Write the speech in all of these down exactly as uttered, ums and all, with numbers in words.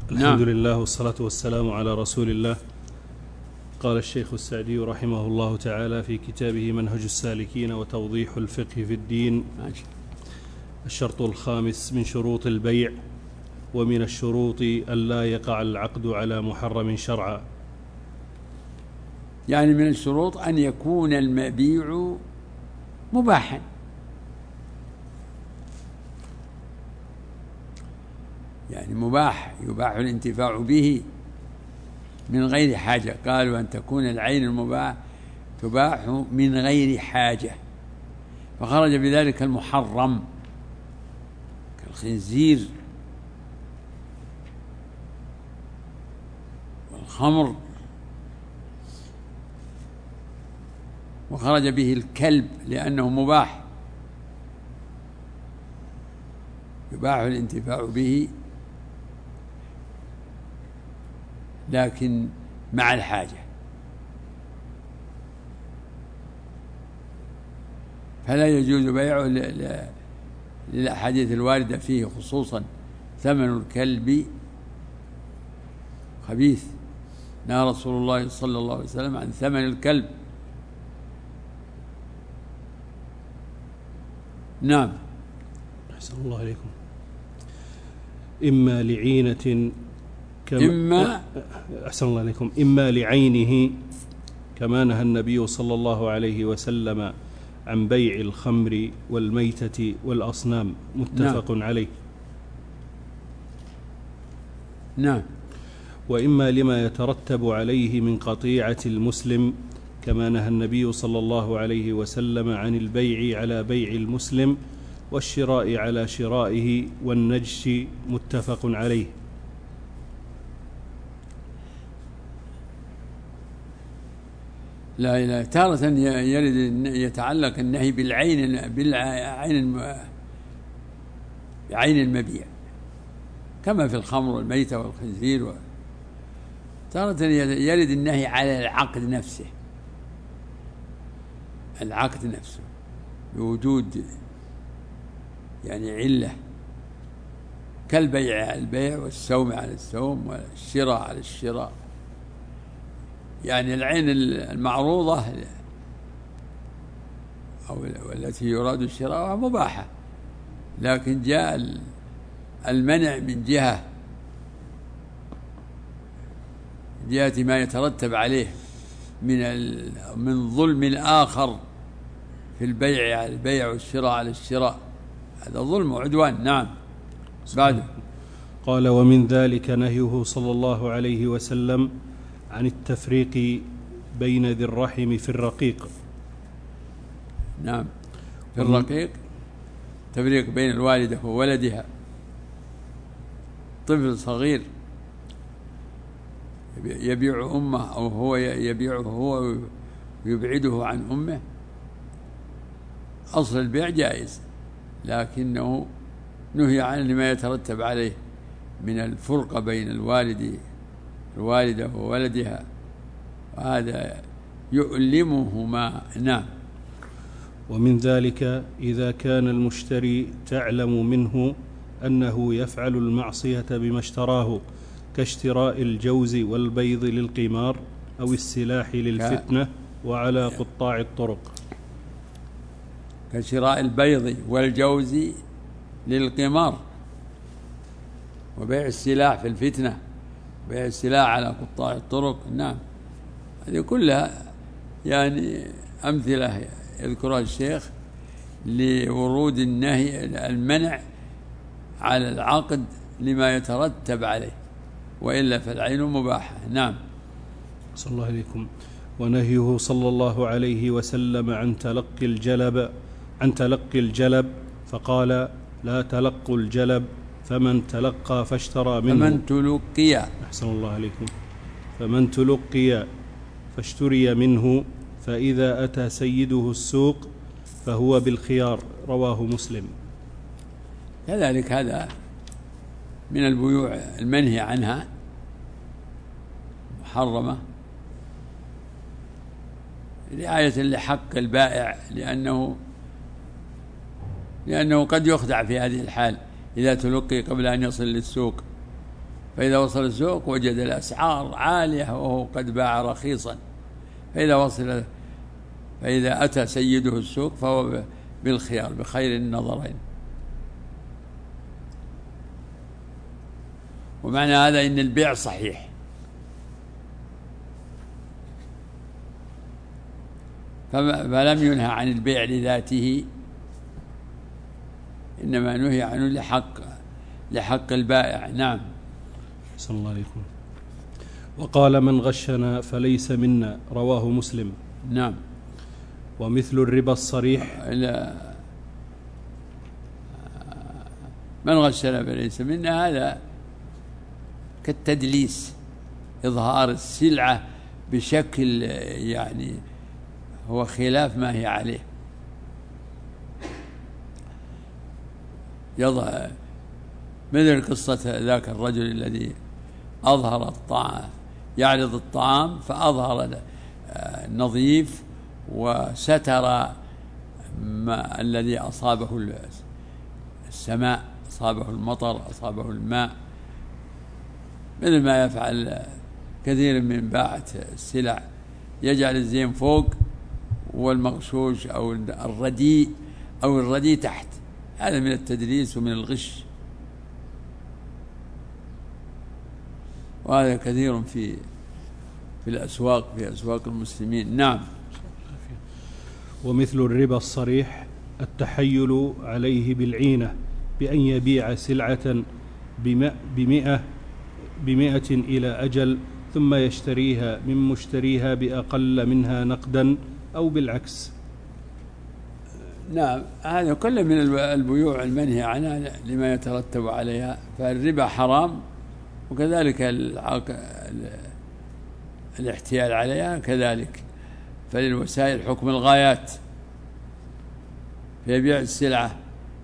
الحمد لله والصلاة والسلام على رسول الله. قال الشيخ السعدي رحمه الله تعالى في كتابه منهج السالكين وتوضيح الفقه في الدين: الشرط الخامس من شروط البيع: ومن الشروط ألا يقع العقد على محرم شرعا. يعني من الشروط أن يكون المبيع مباحا، يعني مباح يباح الانتفاع به من غير حاجة. قالوا أن تكون العين المباح تباح من غير حاجة، فخرج بذلك المحرم كالخنزير والخمر، وخرج به الكلب لأنه مباح يباح الانتفاع به لكن مع الحاجة، فلا يجوز بيعه للأحاديث الواردة فيه، خصوصا ثمن الكلب خبيث، نهى رسول الله صلى الله عليه وسلم عن ثمن الكلب. نعم. أحسن الله عليكم. إما لعينة كما إما أحسن الله عليكم إما لعينه كما نهى النبي صلى الله عليه وسلم عن بيع الخمر والميتة والأصنام، متفق نعم. عليه. نعم. وإما لما يترتب عليه من قطيعة المسلم كما نهى النبي صلى الله عليه وسلم عن البيع على بيع المسلم والشراء على شرائه والنجش، متفق عليه. لا إله. تارة يرد يتعلق النهي بالعين بالعين بعين المبيع كما في الخمر والميتة والخنزير، و... تارة يرد النهي على العقد نفسه، العقد نفسه بوجود يعني علة كالبيع على البيع والسوم على السوم والشراء على الشراء. يعني العين المعروضة أو التي يراد شراءها مباحة، لكن جاء المنع من جهة جهة ما يترتب عليه من من ظلم آخر في البيع على البيع والشراء على الشراء، هذا ظلم وعدوان. نعم. بعد قال: ومن ذلك نهيه صلى الله عليه وسلم عن التفريق بين ذي الرحم في الرقيق. نعم. في الرقيق تفريق بين الوالدة وولدها، طفل صغير يبيع أمه أو هو يبيعه هو ويبعده عن أمه، أصل البيع جائز، لكنه نهي عن لما يترتب عليه من الفرقة بين الوالد الوالدة وولدها، وهذا يؤلمهما. نعم. ومن ذلك إذا كان المشتري تعلم منه أنه يفعل المعصية بما اشتراه، كاشتراء الجوز والبيض للقمار أو السلاح للفتنة وعلى قطاع الطرق. كشراء البيض والجوز للقمار وبيع السلاح في الفتنة، بيع السلاح على قطاع الطرق. نعم. هذه كلها يعني أمثلة يذكرها الشيخ لورود النهي المنع على العقد لما يترتب عليه، وإلا فالعين مباحة. نعم. صلى الله عليكم. ونهيه صلى الله عليه وسلم عن تلقي الجلب عن تلقي الجلب فقال: لا تلقوا الجلب، فمن تلقى فاشترى منه فمن تلقي أحسن الله عليكم فمن تلقي فاشتري منه، فإذا أتى سيده السوق فهو بالخيار، رواه مسلم. كذلك هذا من البيوع المنهي عنها محرمة رعاية لحق البائع، لأنه لأنه قد يخدع في هذه الحال إذا تلقي قبل أن يصل للسوق، فإذا وصل السوق وجد الأسعار عالية وهو قد باع رخيصا، فإذا وصل فإذا أتى سيده السوق فهو بالخيار بخير النظرين. ومعنى هذا إن البيع صحيح. فلم ينهى عن البيع لذاته، إنما نهي عنه لحق لحق البائع. نعم. صلى الله عليكم. وقال من غشنا فليس منا، رواه مسلم. نعم. ومثل الربا الصريح، من غشنا فليس منا هذا كالتدليس، إظهار السلعة بشكل يعني هو خلاف ما هي عليه. يضع مثل قصة ذاك الرجل الذي أظهر الطعام، يعرض الطعام فأظهر النظيف وستر ما الذي أصابه السماء، أصابه المطر، أصابه الماء، مثل ما يفعل كثير من باعة السلع، يجعل الزين فوق والمغشوش أو الرديء أو الرديء تحت. هذا من التدليس ومن الغش، وهذا كثير في في الأسواق في أسواق المسلمين. نعم. ومثل الربا الصريح التحيل عليه بالعينة، بأن يبيع سلعة بمئة بمئة إلى أجل ثم يشتريها من مشتريها بأقل منها نقدا أو بالعكس. نعم. هذا كله من البيوع المنهي عنها لما يترتب عليها، فالربا حرام، وكذلك الاحتيال عليها كذلك. فللوسائل حكم الغايات، فيبيع السلعة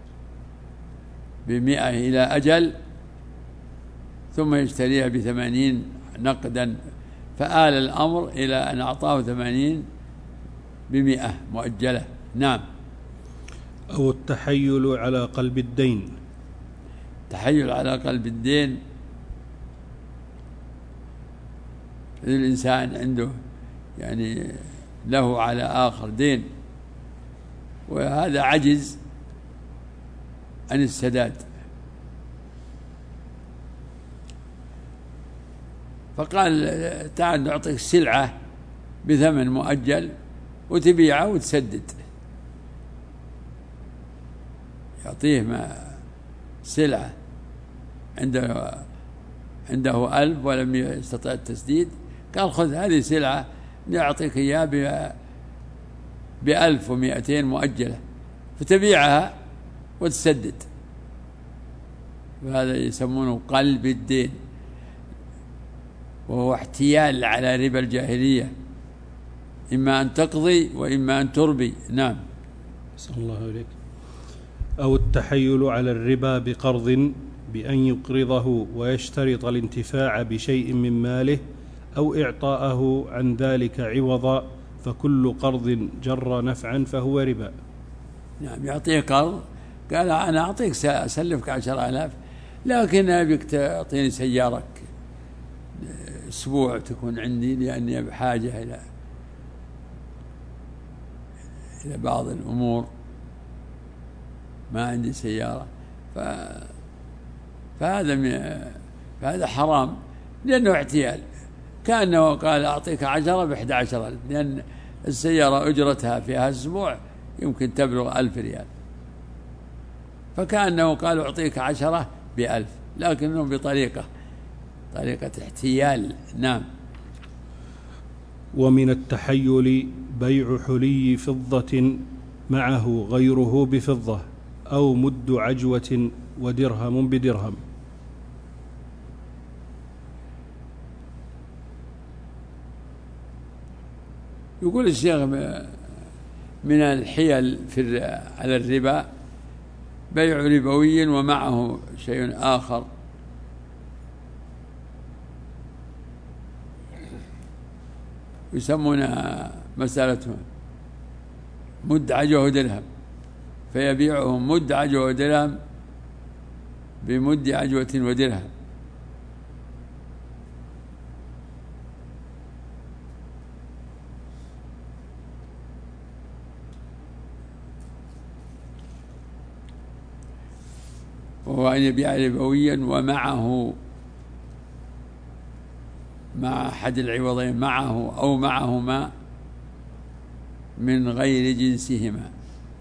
بمئة إلى أجل ثم يشتريها بثمانين نقدا، فآل الأمر إلى أن أعطاه ثمانين بمئة مؤجلة. نعم. أو التحيل على قلب الدين. تحيل على قلب الدين، الإنسان عنده يعني له على آخر دين، وهذا عجز عن السداد، فقال تعال نعطيك سلعة بثمن مؤجل وتبيعها وتسدد. يعطيه ما سلعة عنده عنده ألف ولم يستطع التسديد، قال خذ هذه سلعة نعطيك إياها بألف ومئتين مؤجلة فتبيعها وتسدد. وهذا يسمونه قلب الدين، وهو احتيال على ربا الجاهلية، إما أن تقضي وإما أن تربي. نعم. صلى الله عليك. أو التحيل على الربا بقرض، بأن يقرضه ويشترط الانتفاع بشيء من ماله أو إعطاءه عن ذلك عوضا، فكل قرض جر نفعا فهو ربا. نعم. يعطيه قرض، قال أنا أعطيك أسلفك عشر آلاف، لكن أبيك تعطيني سيارك أسبوع تكون عندي لأني بحاجة إلى إلى بعض الأمور، ما عندي سيارة. ف... فهذا من... فهذا حرام لأنه اعتيال، كأنه قال أعطيك عشرة بإحدى عشر ألف، لأن السيارة أجرتها فيها أسبوع يمكن تبلغ ألف ريال، فكأنه قال أعطيك عشرة بألف، لكنه بطريقة طريقة احتيال. نعم. ومن التحيل بيع حلي فضة معه غيره بفضة، أو مد عجوة ودرهم بدرهم. يقول الشيخ من الحيل في على الربا بيع ربوي ومعه شيء آخر، يسمونها مسألة مد عجوة ودرهم، فيبيعهم مد عجوة ودرهم بمد عجوة ودرهم، وهو أن يبيع ربويا ومعه مع أحد العوضين معه أو معهما من غير جنسهما.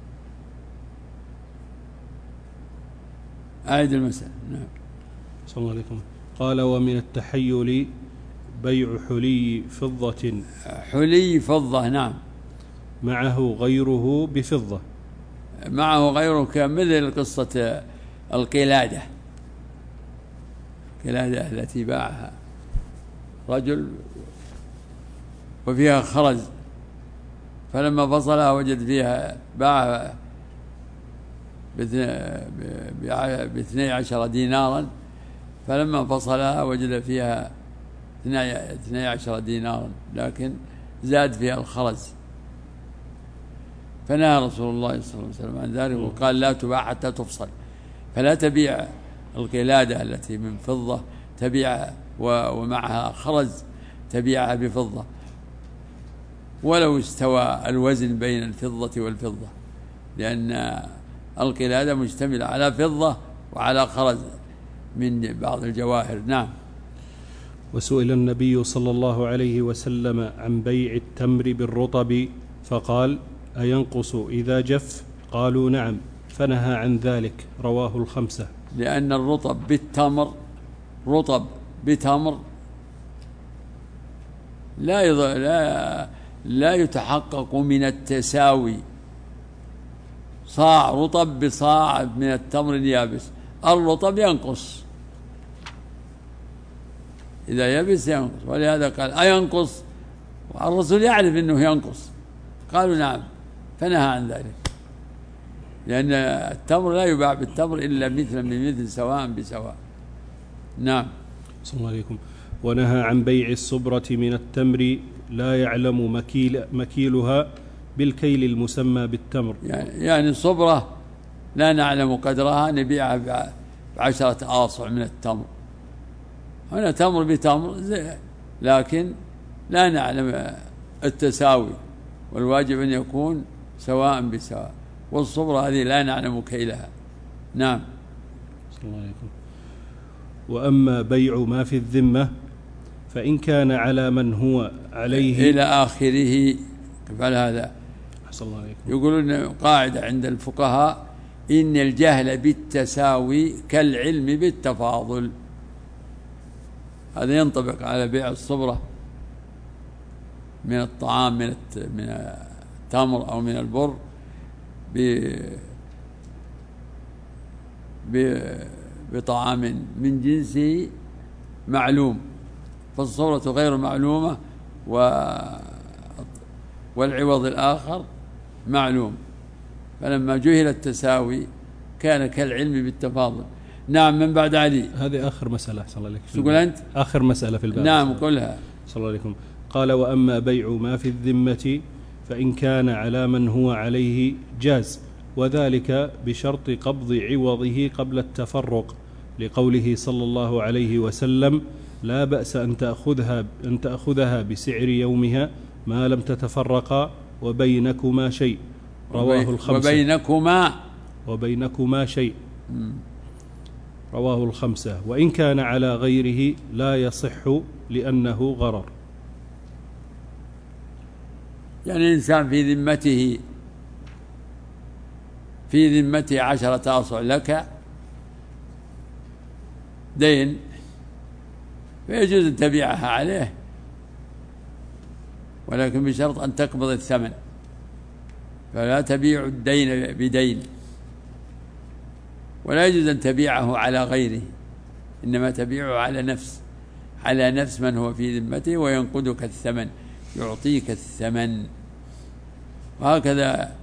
أعد المسألة. نعم. صلى الله عليكم. قال ومن التحيل بيع حلي فضة حلي فضة نعم معه غيره بفضة معه غيره كمثل قصة القلادة القلادة التي باعها رجل وفيها خرز، فلما فصلها وجد فيها باعها باثني عشر دينارا، فلما فصلها وجد فيها اثني عشر دينارا لكن زاد فيها الخرز، فنهى رسول الله صلى الله عليه وسلم عن ذلك وقال لا تباع حتى تفصل. فلا تبيع القلادة التي من فضة تبيع ومعها خرز تبيعها بفضة ولو استوى الوزن بين الفضة والفضة، لأن القلادة مشتملة على فضة وعلى خرز من بعض الجواهر. نعم. وسئل النبي صلى الله عليه وسلم عن بيع التمر بالرطب فقال أينقص إذا جف؟ قالوا نعم، فنهى عن ذلك. رواه الخمسة. لأن الرطب بالتمر رطب بتمر لا لا لا يتحقق من التساوي، صاع رطب بصاع من التمر اليابس، الرطب ينقص إذا يبس ينقص، ولهذا قال أينقص، والرسول يعرف أنه ينقص، قالوا نعم، فنهى عن ذلك، لأن التمر لا يباع بالتمر إلا مثلا بمثل سواء بسواء. نعم. صلى الله عليكم. ونهى عن بيع الصبرة من التمر لا يعلم مكيل مكيلها بالكيل المسمى بالتمر، يعني, يعني الصبرة لا نعلم قدرها نبيعها بعشرة آصع من التمر، هنا تمر بتمر لكن لا نعلم التساوي، والواجب أن يكون سواء بسواء، والصبرة هذه لا نعلم كيلها. نعم. صلى الله عليكم. وأما بيع ما في الذمة فإن كان على من هو عليه إلى آخره. قبل هذا صلى الله عليكم يقولون قاعدة عند الفقهاء إن الجهل بالتساوي كالعلم بالتفاضل، هذا ينطبق على بيع الصبرة من الطعام من من التمر أو من البر بطعام من جنسه معلوم، فالصورة غير معلومة والعوض الآخر معلوم، فلما جهل التساوي كان كالعلم بالتفاضل. نعم. من بعد علي. هذه آخر مسألة صلى الله عليكم. تقول أنت؟ آخر مسألة في الباب. نعم قلها. صلى الله عليكم. قال وأما بيع ما في الذمة فإن كان على من هو عليه جاز، وذلك بشرط قبض عوضه قبل التفرق، لقوله صلى الله عليه وسلم لا بأس أن تأخذها, أن تأخذها بسعر يومها ما لم تتفرقا وبينكما شيء. رواه الخمسة. وبينكما وبينكما شيء رواه الخمسة. وإن كان على غيره لا يصح لأنه غرر. يعني الإنسان في ذمته في ذمته عشرة أصع لك دين، فيجوز أن تبيعها عليه، ولكن بشرط أن تقبض الثمن، فلا تبيع الدين بدين، ولا يجوز أن تبيعه على غيره، إنما تبيعه على نفس على نفس من هو في ذمته، وينقذك الثمن، يعطيك الثمن. وهكذا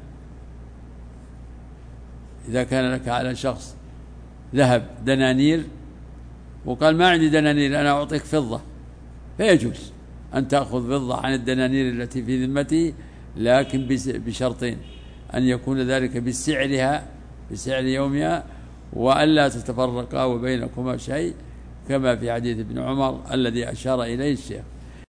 إذا كان لك على شخص ذهب دنانير وقال ما عندي دنانير أنا أعطيك فضة، فيجوز أن تأخذ فضة عن الدنانير التي في ذمته، لكن بشرطين: أن يكون ذلك بسعرها بسعر يومها، وألا تتفرقا وبينكما شيء، كما في حديث ابن عمر الذي أشار إليه الشيخ.